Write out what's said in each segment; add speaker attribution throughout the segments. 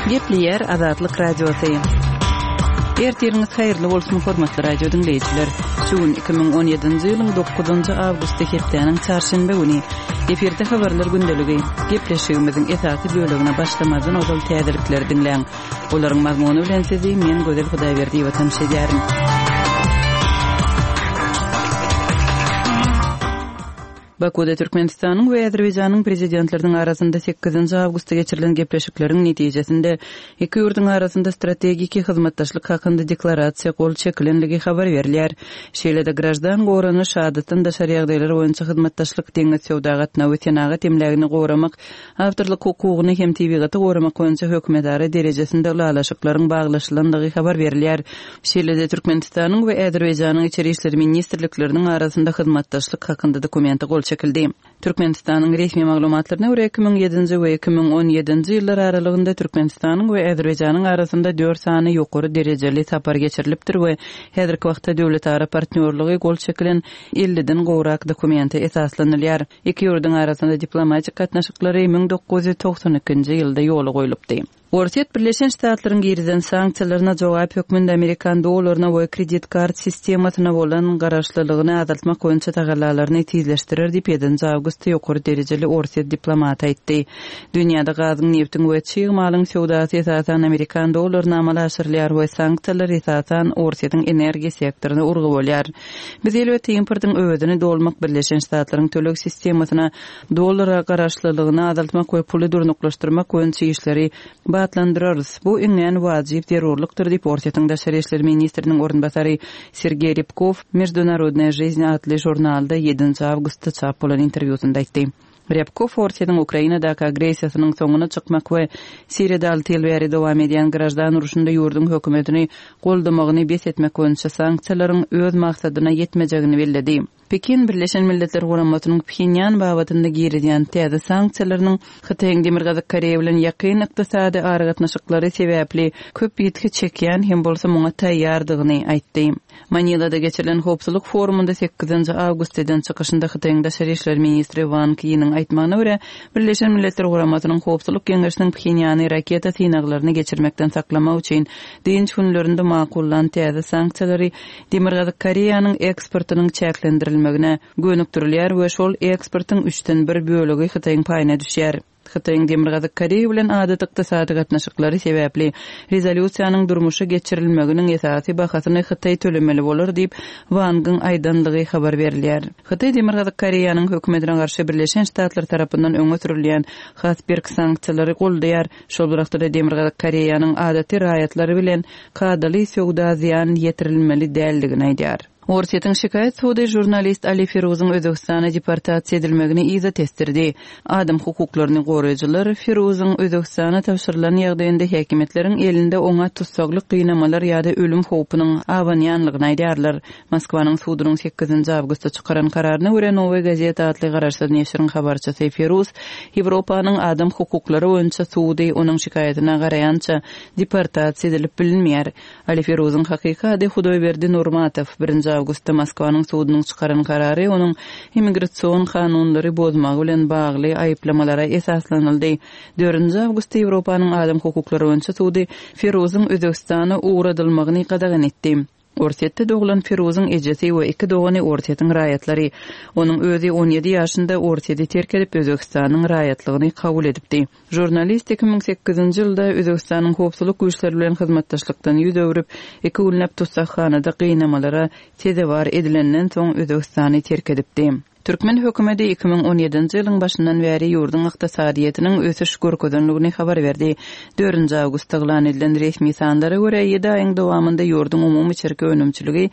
Speaker 1: Gepli yer Azatlyk radiosu. Ertiriniz hayırlı bolsun hormatly radio dinleyijiler. Şuun 2017-nji ýylyň 9-njy awgust hepdeniň çarşamba güni efirde habarlar gündeligi gepleşigimiziň esasy bölügine başlamadan ozal täzelikler dinleň. Olaryň mazmuny bilen sizi men Gözel Hudaýberdi we tanşydýarym. Bakuda Türkmenistanyň we Azerbaýjanyň prezidentleriniň arasynda 8-nji awgustda geçirilen gepleşikleriň netijesinde iki ýurduň arasynda strategik hyzmatdaşlyk hakynda deklarasiýa gol çekilenligi habar berilýär. Şeýle-de grajdan goranyş adatynda şariýa ýagdaýlary boýunça hyzmatdaşlyk deňiz sowda gatnawy tenagat emlegini goramak, awtorlyk hukugyny hem tebigaty goramak boýunça hökümetdary derejesinde ulalaşyklaryň baglaşylandygy habar berilýär. Şeýle-de Türkmenistanyň we Azerbaýjanyň içeri işleri ministrlikleriniň arasynda hyzmatdaşlyk hakynda dokumenti gol çekildi. Türkmenistanyň resmi maglumatlaryna görä 2007-nji we 2017-nji ýyllar aralygynda Türkmenistanyň we Azerbaýjanyň arasynda 4 sany ýokary derejeli tapar geçirilipdir we häzirki wagtda döwletara partnerligi gol çekilen 50-den gowrak dokumenti esaslanylýar. Iki ýurduň arasynda diplomatik gatnaşyklary 1992-nji ýylda ýoly goýulypdy. Orset Birleşen Ştatlaryň gerizen sanksiýalaryna jogap hökmünde Amerikan dollaryna we kredit kart sistemasyna bolan garaşlylygyny azaltmak boýunça tagallalaryny tizleşdirer diýip 7-nji awgustda ýokary derejeli Orset diplomat aýtdy. Dünýäde gazyň, neftiň we çyg malyň sowdasy esasan Amerikan dollaryna amal aşyrylýar we sanksiýalar esasan Orset'iň energiýa sektoruny urgy bolýar. Biz elbetde importyň öwedini dolmak Birleşen Ştatlaryň tölek sistemasyna dollara garaşlylygyny azaltmak we puly durnuklaşdyrmak boýunça işleri atlandırarız. Bu öňen wajyp terrorlukdyr diýip Orset'iň daşary işler ministriniň orunbasary Sergey Rypkov Международная жизнь adly jurnalda 7-nji awgustda çap bolan interwýusynda aýtdy. Rypkov Orset'iň Ukrainadaky agresiýasynyň soňuna çykmak we Siriýada altyl dowam edýän grajdan uruşynda ýurdun hökümetini goldamagyny bes etmek boýunça sanksiýalaryň öz maksadyna ýetmejegini belledi. Pekin Birleşen Milletler Guramatynyň Pxenyan babatynda girilýän täze sanksiýalarynyň Hytaýyň demir gazyk Koreýa bilen ýakyn ykdysady aragatnaşyklary sebäpli köp ýetki çekýän hem bolsa muňa taýýardygyny aýtdy. Manilada geçirilen hopsuzlyk forumunda 8-nji awgustdan çykyşynda Hytaýyň daşary işler ministri Wang Yinyň aýtmagyna görä Birleşen Milletler Guramatynyň hopsuzlyk kengeşiniň Pxenyany raketa synaglaryny geçirmekden saklamak üçin diňç günlerinde makullan täze sanksiýalary demir gazyk Koreýanyň eksportynyň çäklendirilmegine gönükdirilýär we şol eksportyň 3-den 1 bölegi Hytaýyň paýyna düşýär. Hytaýyň demir gazyk Koreýa bilen adaty ykdysady gatnaşyklary sebäpli rezolýusiýanyň durmuşa geçirilmeginiň esasy bahasyny Hytaý tölemeli bolar diýip Wang'yň aýdandygy habar berilýär. Hytaý demir gazyk Koreýanyň hökümetine garşy Birleşen Ştatlar tarapyndan öňe sürilýän hasberg sanksiýalary goldaýar. Şol wagtda demir gazyk Koreýanyň adaty raýatlary bilen kadaly sowda ziýan ýetirilmeli däldigini aýdýar. Orset'iň şikayet sudy jurnalist Ali Firuzyň Özbegistana deportasiýa edilmegini izah etdirdi. Adam hukuklaryny goraýjylar Firuzyň Özbegistana tapşyrylan ýagdaýynda häkimetleriň elinde oňa tutsaklyk gynamalar ýa-da ölüm howpunyň awanýanlygyny aýdýarlar. Moskwanyň sudynyň 8-nji awgustda çykaran kararyna görä Nowy Gazeta adly garaşsyz neşriň habarçysy Firuz Ýewropanyň adam hukuklary boýunça sudy onuň şikaýatyna garaýança deportasiýa edilip bilinmeýär. Ali Firuzyň hakykady Hudaýberdi Nurmatow 1-nji awgustda Moskwanyň sudynyň çykaran karary onuň immigrasiýon kanunlary bozmagy bilen bagly aýyplamalara esaslanyldy. 4-nji awgustda Ýewropanyň adam hukuklary boýunça sudy Firuzyň Özbegistana uğradylmagyny gadagan etdi. Orset'te doğulan Firuzyň ejesi we iki dogany Orset'iň raýatlary onuň özi 17 ýaşynda Orset'i terk edip Özbegistanyň raýatlygyny kabul edipdi. Jurnalist 2008-nji ýylda Özbegistanyň howpsuzlyk güýçleri bilen hyzmatdaşlykdan ýüz öwrüp 2 günläp tutsakhanada gynamalara tezewar edilenden soň Özbegistany terk edipdi. Türkmen hökümeti 2017-nji ýylyň başyndan bäri ýurdun ykdysadyýetiniň ösüş görkezdenligini habar berdi. 4-nji awgustda elan edilen resmi sanlara görä 7 aýyň dowamında ýurdun umumy çerke önümçiligi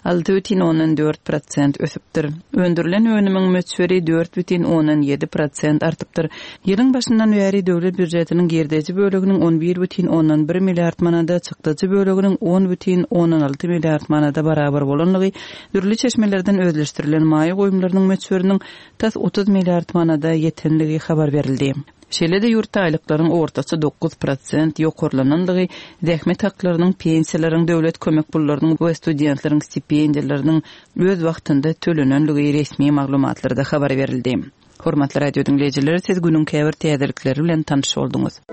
Speaker 1: 6,4% ösüpdir. Öndürilen önümiň möçberi 4,7% artypdyr. Ýylyň başyndan bäri döwlet büdjetiniň gerdeji böleginiň 11,1 milliard manada, çykdyjy böleginiň 10,16 milliard manada barabar bolanlygy dürli çeşmelerden özleşdirilen maýy goýumlarynyň möçberiniň tas 30 milliard manada ýetenligi habar berildi. Şeýle-de ýurt aýlyklaryň ortaça 9% ýokarlanandygy, zähmet haklarynyň, pensiýalaryň, döwlet kömek pullarynyň we studentleriň stipendiýalarynyň öz wagtynda tölenenligi resmi maglumatlarda habar berildi. Hormatly radio dinleyijiler, siz günüň käbir täzelikleri bilen tanış boldunuz.